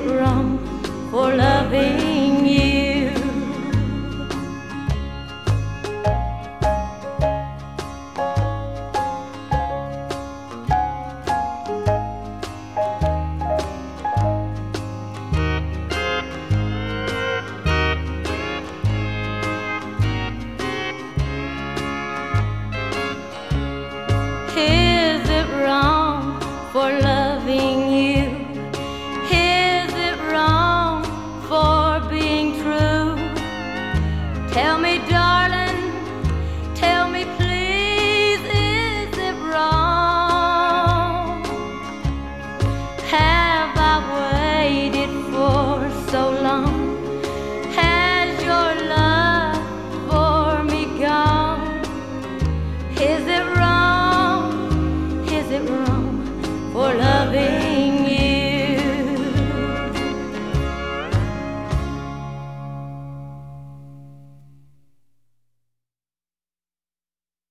it wrong for loving you? Is it wrong for loving you? Is it wrong for being true? Tell me, darling, tell me please, is it wrong? Have I waited for so long? Has your love for me gone? Is it wrong? Is it wrong?